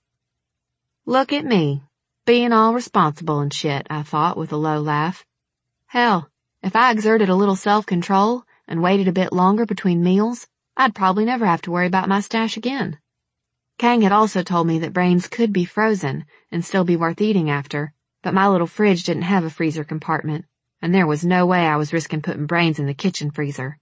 Look at me, being all responsible and shit, I thought with a low laugh. Hell, if I exerted a little self-control and waited a bit longer between meals, I'd probably never have to worry about my stash again. Kang had also told me that brains could be frozen and still be worth eating after, but my little fridge didn't have a freezer compartment, and there was no way I was risking putting brains in the kitchen freezer.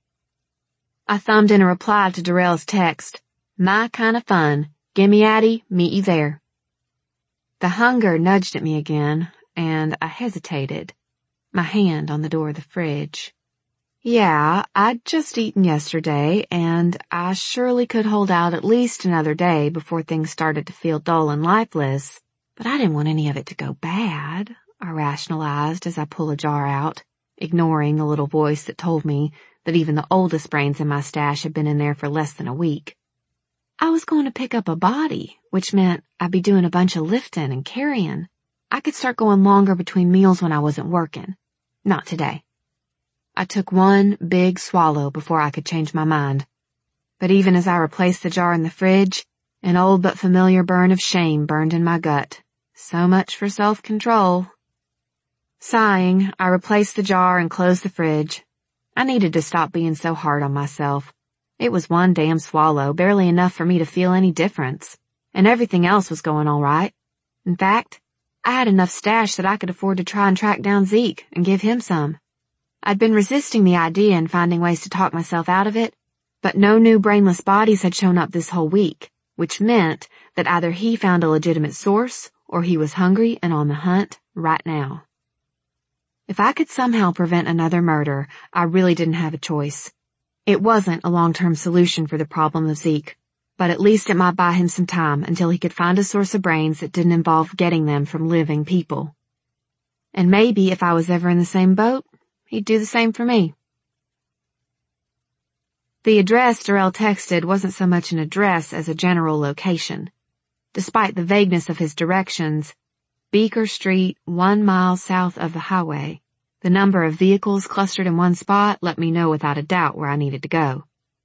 I thumbed in a reply to Darrell's text. My kind of fun. Gimme Addie, meet you there. The hunger nudged at me again, and I hesitated, my hand on the door of the fridge. Yeah, I'd just eaten yesterday, and I surely could hold out at least another day before things started to feel dull and lifeless. But I didn't want any of it to go bad, I rationalized as I pulled a jar out, ignoring the little voice that told me that even the oldest brains in my stash had been in there for less than a week. I was going to pick up a body, which meant I'd be doing a bunch of lifting and carrying. I could start going longer between meals when I wasn't working. Not today. I took one big swallow before I could change my mind. But even as I replaced the jar in the fridge, an old but familiar burn of shame burned in my gut. So much for self-control. Sighing, I replaced the jar and closed the fridge. I needed to stop being so hard on myself. It was one damn swallow, barely enough for me to feel any difference. And everything else was going all right. In fact, I had enough stash that I could afford to try and track down Zeke and give him some. I'd been resisting the idea and finding ways to talk myself out of it, but no new brainless bodies had shown up this whole week, which meant that either he found a legitimate source or he was hungry and on the hunt right now. If I could somehow prevent another murder, I really didn't have a choice. It wasn't a long-term solution for the problem of Zeke, but at least it might buy him some time until he could find a source of brains that didn't involve getting them from living people. And maybe if I was ever in the same boat, he'd do the same for me. The address Darrell texted wasn't so much an address as a general location. Despite the vagueness of his directions, Beaker Street, 1 mile south of the highway, the number of vehicles clustered in one spot let me know without a doubt where I needed to go.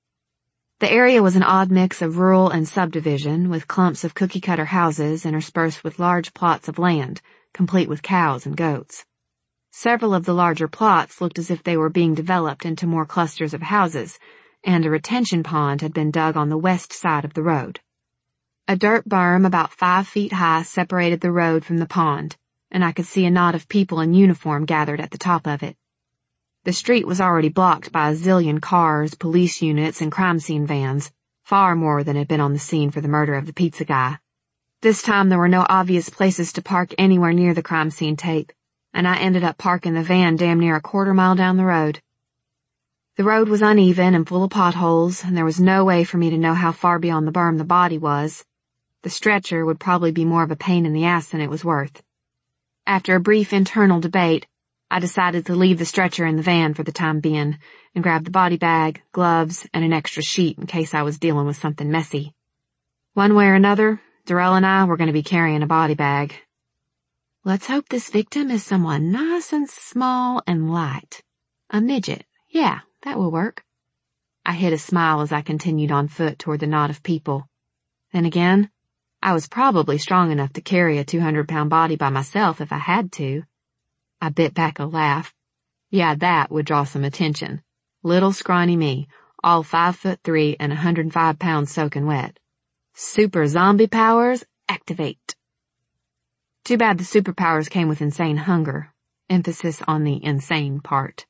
The area was an odd mix of rural and subdivision, with clumps of cookie-cutter houses interspersed with large plots of land, complete with cows and goats. Several of the larger plots looked as if they were being developed into more clusters of houses, and a retention pond had been dug on the west side of the road. A dirt berm about 5 feet high separated the road from the pond, and I could see a knot of people in uniform gathered at the top of it. The street was already blocked by a zillion cars, police units, and crime scene vans, far more than had been on the scene for the murder of the pizza guy. This time there were no obvious places to park anywhere near the crime scene tape, and I ended up parking the van damn near a quarter-mile down the road. The road was uneven and full of potholes, and there was no way for me to know how far beyond the berm the body was. The stretcher would probably be more of a pain in the ass than it was worth. After a brief internal debate, I decided to leave the stretcher in the van for the time being and grab the body bag, gloves, and an extra sheet in case I was dealing with something messy. One way or another, Darrell and I were going to be carrying a body bag. Let's hope this victim is someone nice and small and light. A midget. Yeah, that will work. I hid a smile as I continued on foot toward the knot of people. Then again, I was probably strong enough to carry a 200-pound body by myself if I had to. I bit back a laugh. Yeah, that would draw some attention. Little scrawny me, all 5'3" and 105 pounds soaking wet. Super zombie powers, activate. Too bad the superpowers came with insane hunger. Emphasis on the insane part.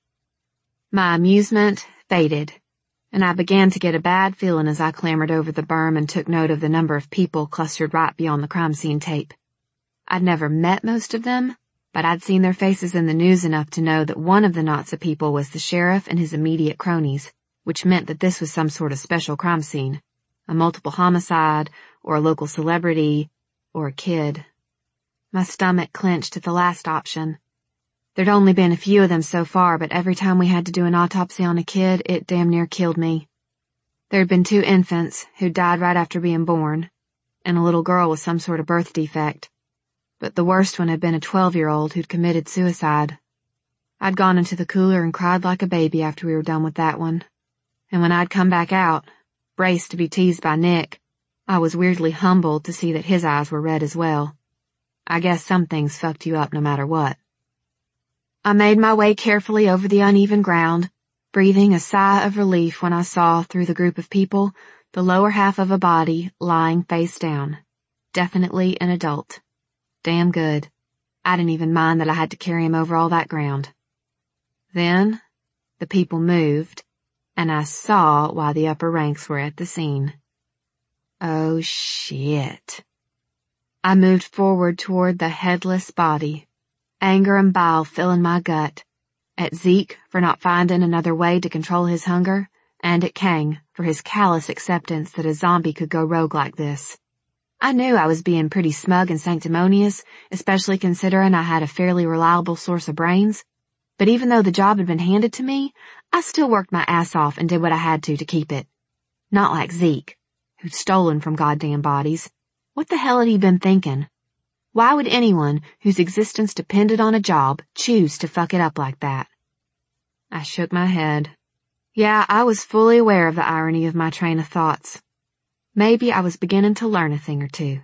My amusement faded, and I began to get a bad feeling as I clambered over the berm and took note of the number of people clustered right beyond the crime scene tape. I'd never met most of them, but I'd seen their faces in the news enough to know that one of the knots of people was the sheriff and his immediate cronies, which meant that this was some sort of special crime scene, a multiple homicide, or a local celebrity, or a kid. My stomach clenched at the last option. There'd only been a few of them so far, but every time we had to do an autopsy on a kid, it damn near killed me. There'd been 2 infants who died right after being born, and a little girl with some sort of birth defect. But the worst one had been a 12-year-old who'd committed suicide. I'd gone into the cooler and cried like a baby after we were done with that one. And when I'd come back out, braced to be teased by Nick, I was weirdly humbled to see that his eyes were red as well. I guess some things fucked you up no matter what. I made my way carefully over the uneven ground, breathing a sigh of relief when I saw, through the group of people, the lower half of a body lying face down. Definitely an adult. Damn good. I didn't even mind that I had to carry him over all that ground. Then, the people moved, and I saw why the upper ranks were at the scene. Oh shit. I moved forward toward the headless body, anger and bile filling my gut, at Zeke for not finding another way to control his hunger, and at Kang for his callous acceptance that a zombie could go rogue like this. I knew I was being pretty smug and sanctimonious, especially considering I had a fairly reliable source of brains, but even though the job had been handed to me, I still worked my ass off and did what I had to keep it. Not like Zeke, who'd stolen from goddamn bodies. What the hell had he been thinking? Why would anyone whose existence depended on a job choose to fuck it up like that? I shook my head. Yeah, I was fully aware of the irony of my train of thoughts. Maybe I was beginning to learn a thing or two.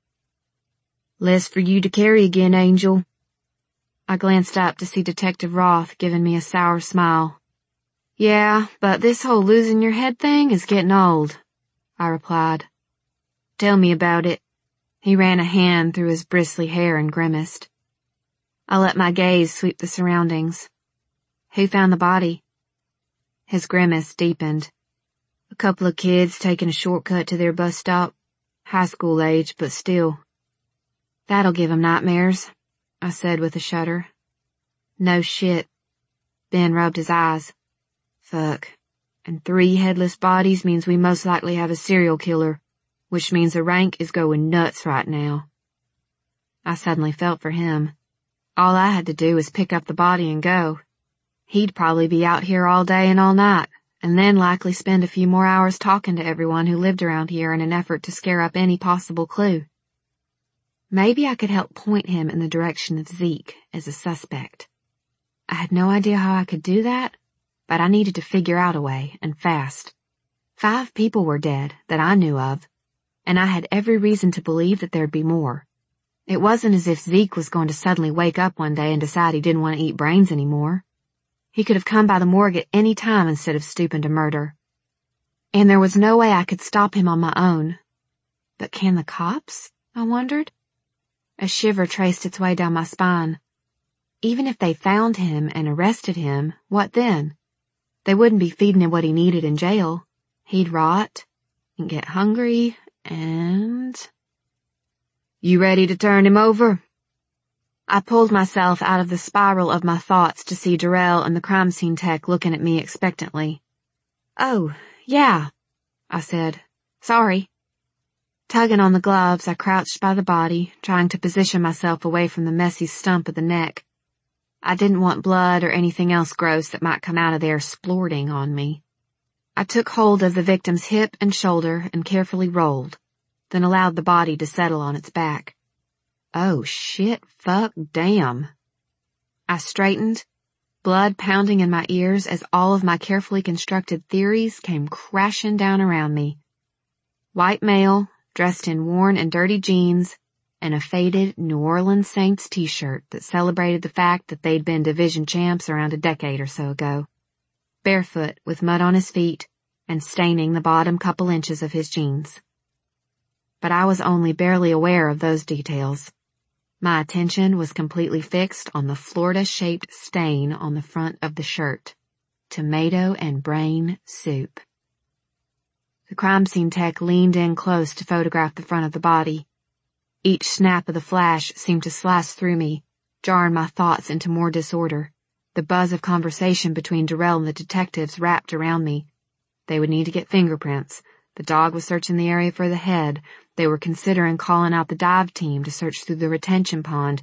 Less for you to carry again, Angel. I glanced up to see Detective Roth giving me a sour smile. Yeah, but this whole losing your head thing is getting old, I replied. Tell me about it. He ran a hand through his bristly hair and grimaced. I let my gaze sweep the surroundings. Who found the body? His grimace deepened. A couple of kids taking a shortcut to their bus stop. High school age, but still. That'll give 'em nightmares, I said with a shudder. No shit. Ben rubbed his eyes. Fuck. And 3 headless bodies means we most likely have a serial killer, which means the rank is going nuts right now. I suddenly felt for him. All I had to do was pick up the body and go. He'd probably be out here all day and all night, and then likely spend a few more hours talking to everyone who lived around here in an effort to scare up any possible clue. Maybe I could help point him in the direction of Zeke as a suspect. I had no idea how I could do that, but I needed to figure out a way, and fast. 5 people were dead that I knew of, and I had every reason to believe that there'd be more. It wasn't as if Zeke was going to suddenly wake up one day and decide he didn't want to eat brains anymore. He could have come by the morgue at any time instead of stooping to murder. And there was no way I could stop him on my own. But can the cops? I wondered. A shiver traced its way down my spine. Even if they found him and arrested him, what then? They wouldn't be feeding him what he needed in jail. He'd rot and get hungry and... You ready to turn him over? I pulled myself out of the spiral of my thoughts to see Darrell and the crime scene tech looking at me expectantly. Oh, yeah, I said. Sorry. Tugging on the gloves, I crouched by the body, trying to position myself away from the messy stump of the neck. I didn't want blood or anything else gross that might come out of there splorting on me. I took hold of the victim's hip and shoulder and carefully rolled, then allowed the body to settle on its back. Oh shit, fuck, damn. I straightened, blood pounding in my ears as all of my carefully constructed theories came crashing down around me. White male, dressed in worn and dirty jeans, and a faded New Orleans Saints t-shirt that celebrated the fact that they'd been division champs around a decade or so ago. Barefoot with mud on his feet and staining the bottom couple inches of his jeans. But I was only barely aware of those details. My attention was completely fixed on the Florida-shaped stain on the front of the shirt. Tomato and brain soup. The crime scene tech leaned in close to photograph the front of the body. Each snap of the flash seemed to slice through me, jarring my thoughts into more disorder. The buzz of conversation between Darrell and the detectives wrapped around me. They would need to get fingerprints. The dog was searching the area for the head. They were considering calling out the dive team to search through the retention pond.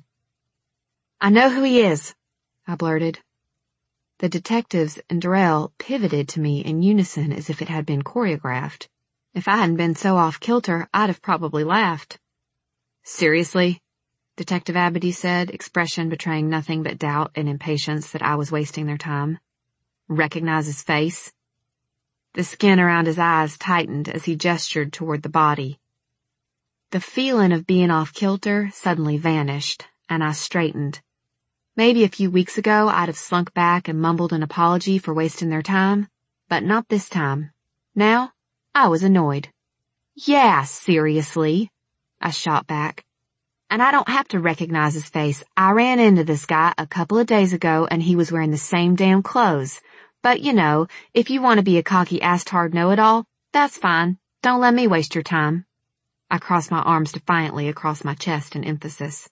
I know who he is, I blurted. The detectives and Darrell pivoted to me in unison as if it had been choreographed. If I hadn't been so off-kilter, I'd have probably laughed. Seriously? Detective Abedy said, expression betraying nothing but doubt and impatience that I was wasting their time. Recognize his face? The skin around his eyes tightened as he gestured toward the body. The feeling of being off-kilter suddenly vanished, and I straightened. Maybe a few weeks ago I'd have slunk back and mumbled an apology for wasting their time, but not this time. Now, I was annoyed. Yeah, seriously, I shot back. And I don't have to recognize his face. I ran into this guy a couple of days ago and he was wearing the same damn clothes. But you know, if you want to be a cocky ass-tard know-it-all, that's fine. Don't let me waste your time. I crossed my arms defiantly across my chest in emphasis.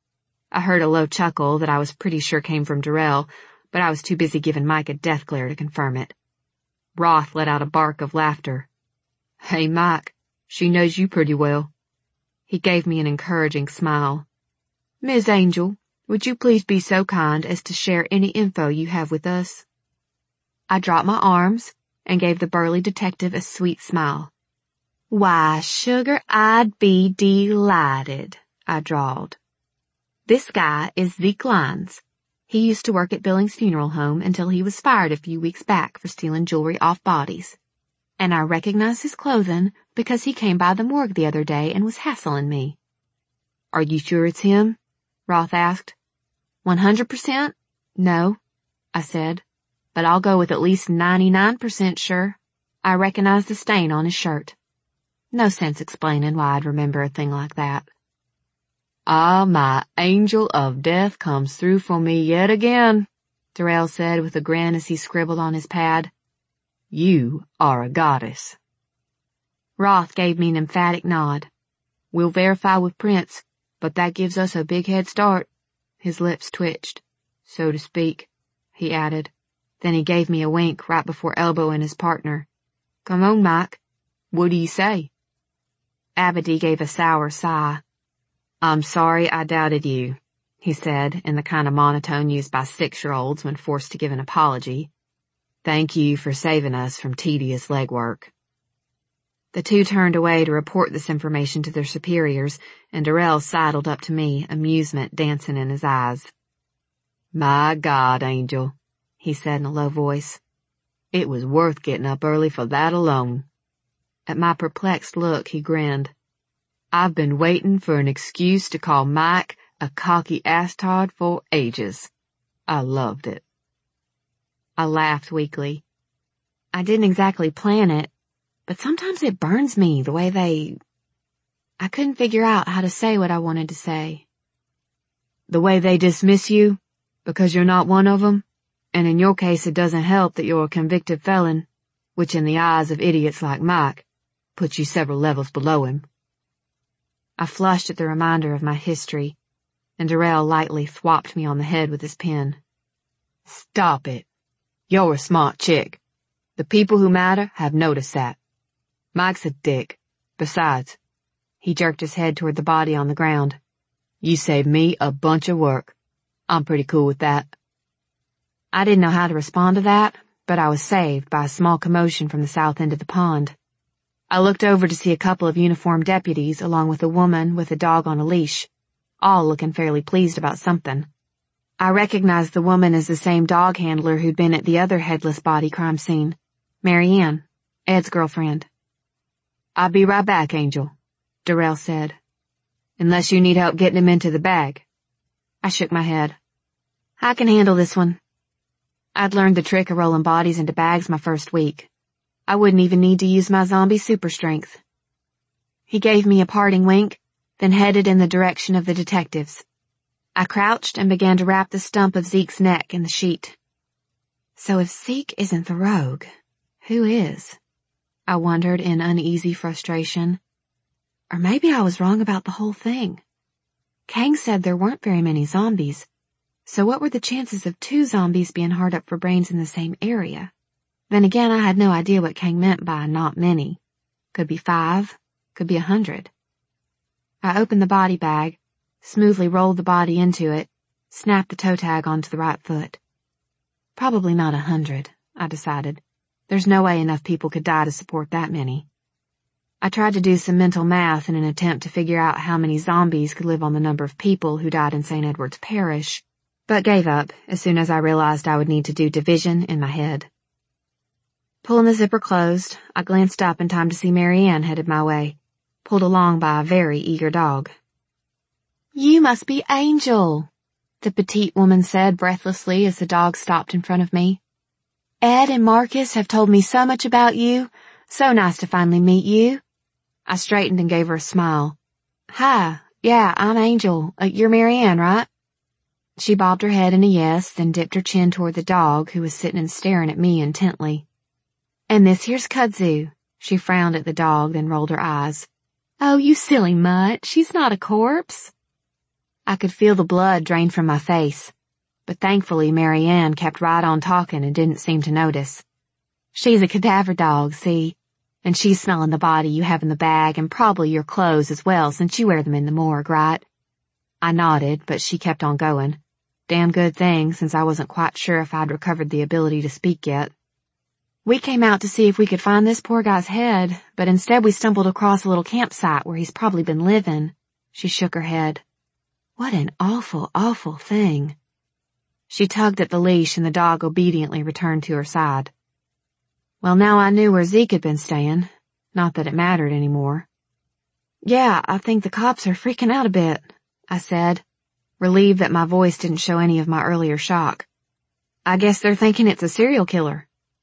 I heard a low chuckle that I was pretty sure came from Darrell, but I was too busy giving Mike a death glare to confirm it. Roth let out a bark of laughter. Hey Mike, she knows you pretty well. He gave me an encouraging smile. Ms. Angel, would you please be so kind as to share any info you have with us? I dropped my arms and gave the burly detective a sweet smile. Why, sugar, I'd be delighted, I drawled. This guy is Zeke Lyons. He used to work at Billings Funeral Home until he was fired a few weeks back for stealing jewelry off bodies. And I recognized his clothing because he came by the morgue the other day and was hassling me. Are you sure it's him? Roth asked. 100%? No, I said, but I'll go with at least 99% sure. I recognize the stain on his shirt. No sense explaining why I'd remember a thing like that. Ah, my angel of death comes through for me yet again, Darrell said with a grin as he scribbled on his pad. You are a goddess. Roth gave me an emphatic nod. We'll verify with prints, but that gives us a big head start. His lips twitched. So to speak, he added. Then he gave me a wink right before elbowing his partner. Come on, Mike. What do you say? Abedy gave a sour sigh. I'm sorry I doubted you. he said in the kind of monotone used by 6-year-olds when forced to give an apology. "Thank you for saving us from tedious legwork." The two turned away to report this information to their superiors, and Darrell sidled up to me, amusement dancing in his eyes. "My God, Angel," he said in a low voice. "It was worth getting up early for that alone." At my perplexed look, he grinned. "I've been waiting for an excuse to call Mike a cocky astard for ages. I loved it." I laughed weakly. I didn't exactly plan it, but sometimes it burns me the way I couldn't figure out how to say what I wanted to say. "The way they dismiss you, because you're not one of them, and in your case it doesn't help that you're a convicted felon, which in the eyes of idiots like Mike, puts you several levels below him." I flushed at the reminder of my history, and Darrell lightly thwopped me on the head with his pen. "Stop it. You're a smart chick. The people who matter have noticed that. Mike's a dick. Besides," he jerked his head toward the body on the ground, "you saved me a bunch of work. I'm pretty cool with that." I didn't know how to respond to that, but I was saved by a small commotion from the south end of the pond. I looked over to see a couple of uniformed deputies along with a woman with a dog on a leash, all looking fairly pleased about something. I recognized the woman as the same dog handler who'd been at the other headless body crime scene, Mary Ann, Ed's girlfriend. "I'll be right back, Angel," Darrell said. "Unless you need help getting him into the bag." I shook my head. "I can handle this one." I'd learned the trick of rolling bodies into bags my first week. I wouldn't even need to use my zombie super strength. He gave me a parting wink, then headed in the direction of the detectives. I crouched and began to wrap the stump of Zeke's neck in the sheet. So if Zeke isn't the rogue, who is? I wondered in uneasy frustration. Or maybe I was wrong about the whole thing. Kang said there weren't very many zombies, so what were the chances of 2 zombies being hard up for brains in the same area? Then again, I had no idea what Kang meant by not many. Could be 5, could be 100. I opened the body bag, smoothly rolled the body into it, snapped the toe tag onto the right foot. Probably not 100, I decided. There's no way enough people could die to support that many. I tried to do some mental math in an attempt to figure out how many zombies could live on the number of people who died in St. Edward's Parish, but gave up as soon as I realized I would need to do division in my head. Pulling the zipper closed, I glanced up in time to see Mary Ann headed my way, pulled along by a very eager dog. "You must be Angel," the petite woman said breathlessly as the dog stopped in front of me. "Ed and Marcus have told me so much about you. So nice to finally meet you." I straightened and gave her a smile. "Hi, yeah, I'm Angel. You're Mary Ann, right?" She bobbed her head in a yes, then dipped her chin toward the dog, who was sitting and staring at me intently. "And this here's Kudzu." She frowned at the dog, then rolled her eyes. "Oh, you silly mutt, she's not a corpse." I could feel the blood drain from my face, but thankfully Mary Ann kept right on talking and didn't seem to notice. "She's a cadaver dog, see? And she's smelling the body you have in the bag and probably your clothes as well since you wear them in the morgue, right?" I nodded, but she kept on going. Damn good thing, since I wasn't quite sure if I'd recovered the ability to speak yet. "We came out to see if we could find this poor guy's head, but instead we stumbled across a little campsite where he's probably been living." She shook her head. "What an awful, awful thing." She tugged at the leash and the dog obediently returned to her side. Well, now I knew where Zeke had been staying. Not that it mattered anymore. "Yeah, I think the cops are freaking out a bit," I said, relieved that my voice didn't show any of my earlier shock. "I guess they're thinking it's a serial killer."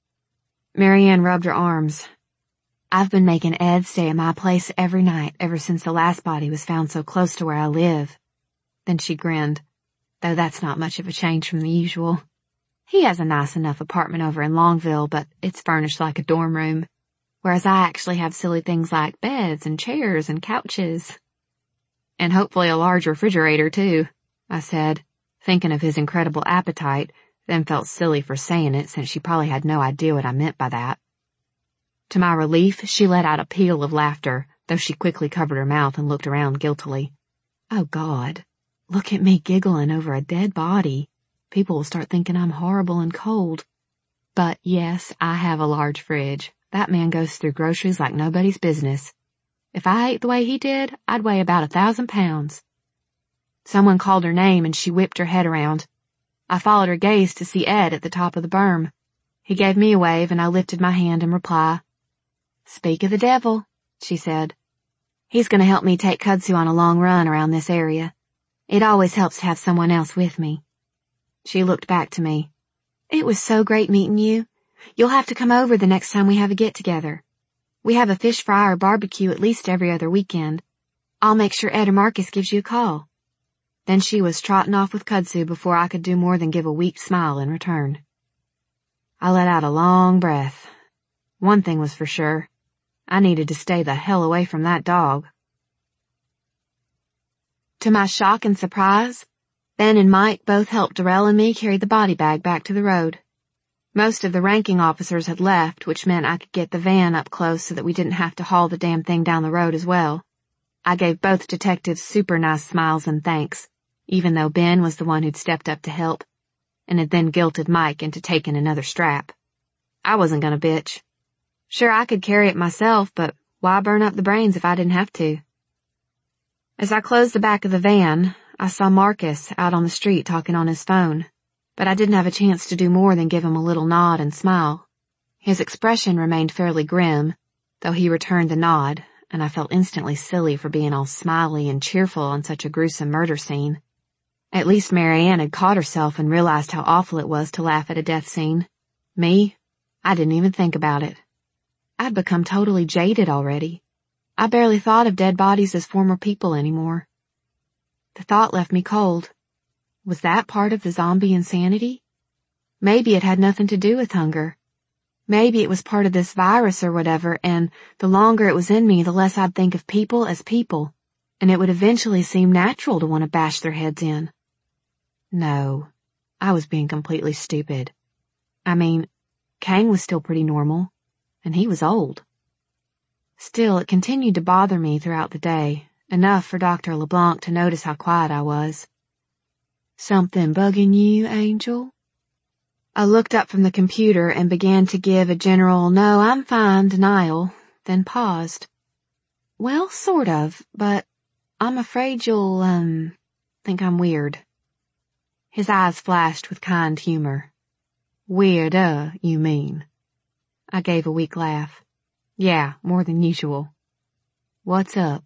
Mary Ann rubbed her arms. "I've been making Ed stay at my place every night ever since the last body was found so close to where I live." Then she grinned, though that's not much of a change from the usual. "He has a nice enough apartment over in Longville, but it's furnished like a dorm room, whereas I actually have silly things like beds and chairs and couches." "And hopefully a large refrigerator, too," I said, thinking of his incredible appetite, then felt silly for saying it since she probably had no idea what I meant by that. To my relief, she let out a peal of laughter, though she quickly covered her mouth and looked around guiltily. Oh, God. Look at me giggling over a dead body. People will start thinking I'm horrible and cold. But yes, I have a large fridge. That man goes through groceries like nobody's business. If I ate the way he did, I'd weigh about 1,000 pounds. Someone called her name and she whipped her head around. I followed her gaze to see Ed at the top of the berm. He gave me a wave and I lifted my hand in reply. "Speak of the devil," she said. "He's going to help me take Kudzu on a long run around this area. It always helps to have someone else with me." She looked back to me. "It was so great meeting you. You'll have to come over the next time we have a get-together. We have a fish fry or barbecue at least every other weekend. I'll make sure Ed or Marcus gives you a call." Then she was trotting off with Kudzu before I could do more than give a weak smile in return. I let out a long breath. One thing was for sure. I needed to stay the hell away from that dog. To my shock and surprise, Ben and Mike both helped Darrell and me carry the body bag back to the road. Most of the ranking officers had left, which meant I could get the van up close so that we didn't have to haul the damn thing down the road as well. I gave both detectives super nice smiles and thanks, even though Ben was the one who'd stepped up to help, and had then guilted Mike into taking another strap. I wasn't gonna bitch. Sure, I could carry it myself, but why burn up the brains if I didn't have to? As I closed the back of the van, I saw Marcus out on the street talking on his phone, but I didn't have a chance to do more than give him a little nod and smile. His expression remained fairly grim, though he returned the nod, and I felt instantly silly for being all smiley and cheerful on such a gruesome murder scene. At least Mary Ann had caught herself and realized how awful it was to laugh at a death scene. Me? I didn't even think about it. I'd become totally jaded already. I barely thought of dead bodies as former people anymore. The thought left me cold. Was that part of the zombie insanity? Maybe it had nothing to do with hunger. Maybe it was part of this virus or whatever, and the longer it was in me, the less I'd think of people as people, and it would eventually seem natural to want to bash their heads in. No, I was being completely stupid. I mean, Kang was still pretty normal, and he was old. Still, it continued to bother me throughout the day, enough for Dr. LeBlanc to notice how quiet I was. "Something bugging you, Angel?" I looked up from the computer and began to give a general "no, I'm fine" denial, then paused. "Well, sort of, but I'm afraid you'll, think I'm weird." His eyes flashed with kind humor. "Weirder, you mean?" I gave a weak laugh. "Yeah, more than usual." "What's up?"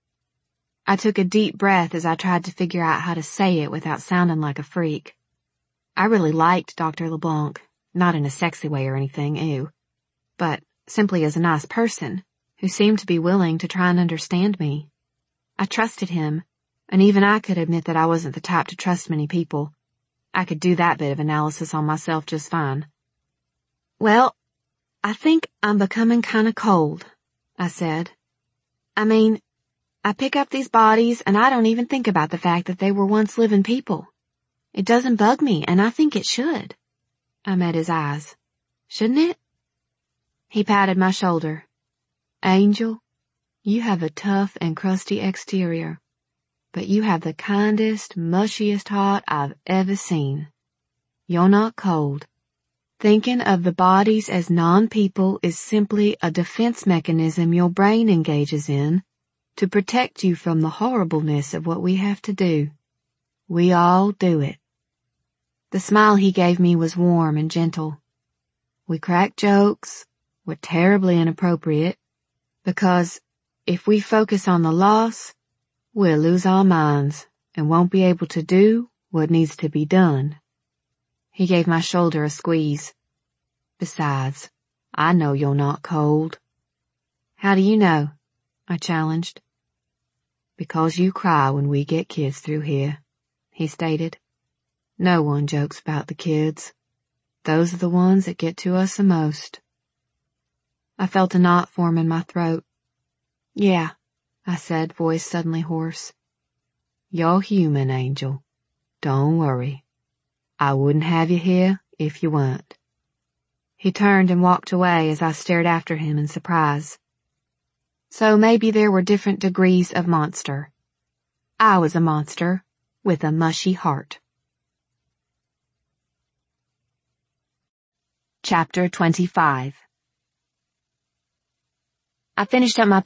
I took a deep breath as I tried to figure out how to say it without sounding like a freak. I really liked Dr. LeBlanc, not in a sexy way or anything, ew, but simply as a nice person who seemed to be willing to try and understand me. I trusted him, and even I could admit that I wasn't the type to trust many people. I could do that bit of analysis on myself just fine. "Well, I think I'm becoming kinda cold," I said. "I mean, I pick up these bodies and I don't even think about the fact that they were once living people. It doesn't bug me, and I think it should." I met his eyes. "Shouldn't it?" He patted my shoulder. "Angel, you have a tough and crusty exterior, but you have the kindest, mushiest heart I've ever seen. You're not cold. Thinking of the bodies as non-people is simply a defense mechanism your brain engages in to protect you from the horribleness of what we have to do. We all do it." The smile he gave me was warm and gentle. "We crack jokes. We're terribly inappropriate. Because if we focus on the loss, we'll lose our minds and won't be able to do what needs to be done." He gave my shoulder a squeeze. "Besides, I know you're not cold." "How do you know?" I challenged. "Because you cry when we get kids through here," he stated. "No one jokes about the kids. Those are the ones that get to us the most." I felt a knot form in my throat. "Yeah," I said, voice suddenly hoarse. "You're human, Angel. Don't worry. I wouldn't have you here if you weren't." He turned and walked away as I stared after him in surprise. So maybe there were different degrees of monster. I was a monster, with a mushy heart. Chapter 25. I finished up my